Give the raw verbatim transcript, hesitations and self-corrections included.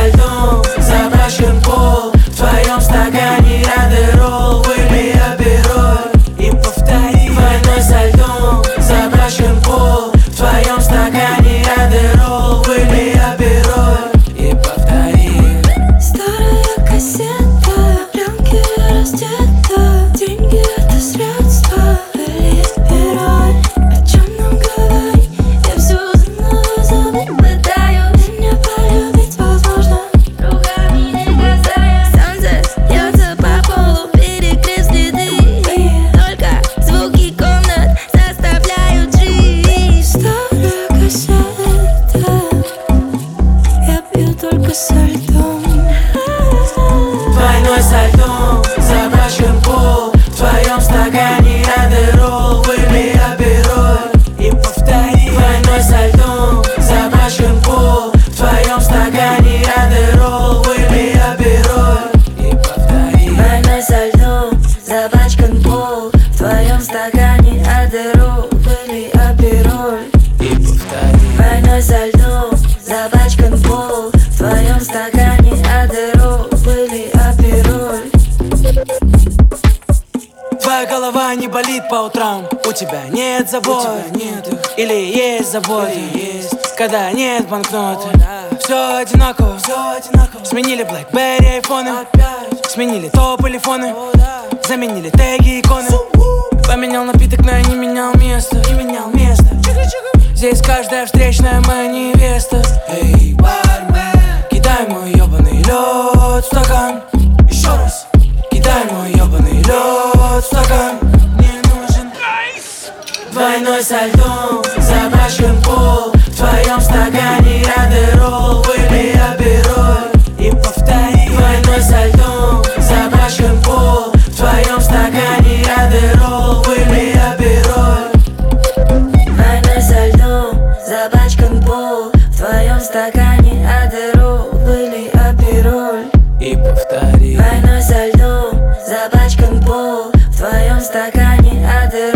со льдом запачкан пол, в твоем стакане адерол, выпей апероль и повтори. Двойной со льдом запачкан пол, в твоем стакане адерол, выпей апероль и повтори. Старая кассета, пленки раздета, деньги это средства или апероль. О чем нам говорить? Я все знаю, забыть пытаюсь. Меня полюбить возможно руками не касаясь. Солнце льется по полу, перекрыв следы. Только звуки комнат заставляют жить. Старая кассета, я пью только со льдом. Двойной со льдом запачкан пол, в твоем стакане адерол, выпей апероль и повтори. Двойной со льдом запачкан пол, в твоем стакане адерол, выпей апероль и повтори. Двойной со льдом запачкан пол, в твоем стакане адерол, выпей апероль И повтори. Двойной со льдом запачкан пол, в твоем стакане адерол, выпей апероль. Твоя голова не болит по утрам, у тебя нет забот, нет. Или есть заботы, есть. Когда нет банкноты, все одинаково, все одинаково. Сменили BlackBerry, айфоны, сменили топ или фоны, заменили теги, иконы. Поменял напиток, но я не менял место, не менял место. Здесь каждая встречная моя невеста. Эй, бармен, кидай мой ебаный лед в стакан. Еще раз, кидай мой ебаный лед в стакан. Мне нужен айс. Двойной со льдом запачкан пол, в твоем стакане адерол, выпей апероль и повтори. Двойной со льдом запачкан пол, в твоем стакане адерол, выпей апероль. Двойной со льдом запачкан пол, в твоем стакане адерол, выпей апероль И повтори. Двойной со льдом запачкан пол, в твоем стакане адерол.